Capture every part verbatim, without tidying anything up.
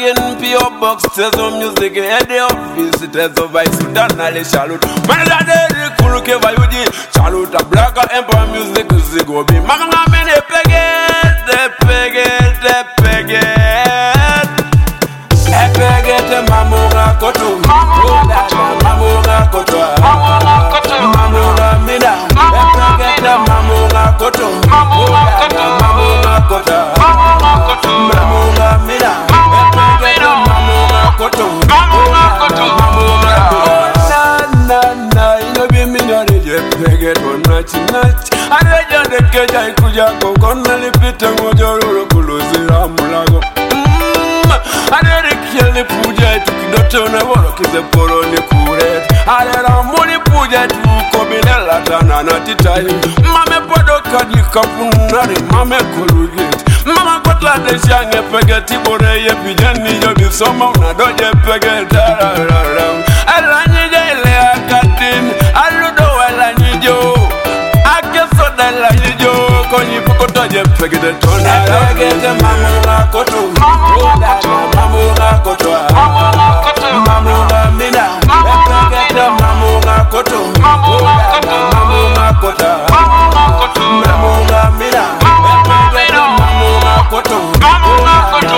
again, P O Box, Tezo Music, head office, Tezo Vice, Danale Charlotte. Manade, Kuluke Vayuji, Charlotte, Black Empire Music, Zigobi. Mama, mene peget, de peget, de peget. E peget, Mamura Koto, Mamura Koto, Mamura Mina, E peget, Mamura Koto, Mamura Koto, Mamura Mina, E peget, Mamura Koto, Mamura Koto. Na na, ino bi minore je peget onachi nachi. Areja de keja ikuja kokona lipita ngojoro kuluzira mulago. Adere kiele puja tukidoto na woro kize poro ni kuret. Adera muni puja tu kobinela tana na titai. Mame podo kadi kapunari mame kulugit. Mama kotla de shange pegeti bore ye pijani yo bisoma una doje pegeta. Alani jele akatin aludo alani jo. Akeso dela jo konyi pukoto je pegete tona. Pegete mamura koto. Mamura koto. Mamura mina. Pegete mamura koto. Mamura koto. Mamura mina. Pegete mamura koto. Mamura koto.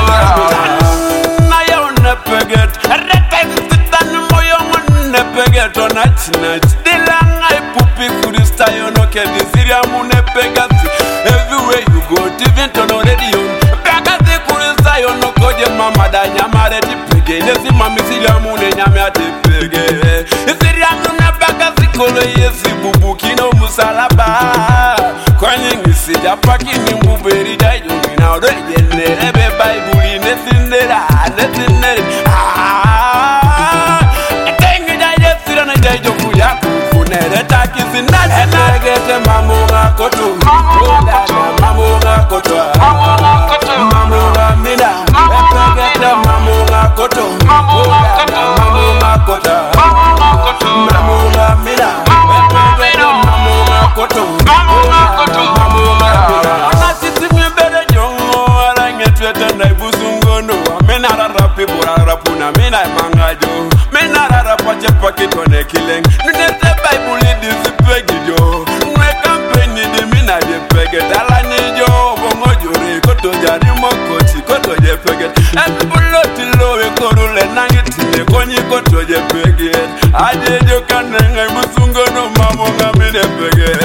Na yo ne peget. Repegete tan moyo ne peget onach nach. Dilanga ipupi kurista yo no ke disiria mune pegati. Everywhere you go, even to no radio. Pegati kurista yo no koje mama da nyamare di pege. Nesi mami siria mune nyame ati pege. Siria mune pegati kolo yesi bubu kino musalaba. Kwenye ngisi japaki ni mbuberi dayo. Mina ode yenere be baibuli nesindera nesindera. Ah, etengi dayo sira na dayo kuyaku. Funere taki sinati. Pegete mamura koto. Mamura koto. Mamura mina. Pegete mamura koto. Mamura koto. Mamura mina. Pegete mamura koto. Mamura mina. Ona sisi mbele jongo arangete na ibusungono. Mina rapi bora rapuna mina mangajo. Mina rapa chepa kitone kileng. Nunete Bible this pegijo. Nwe campaign di mina je peget ala nijo. Bongo jore koto jari mokochi koto je peget. Ebulo tilo e korule nangiti ne konyi koto je peget. Aje jo kanenga musungo no mamonga mine peget.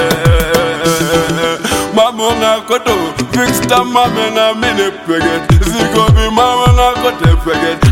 Mamonga koto fix ta mamenga mine peget. Zigo bi mamonga kote peget.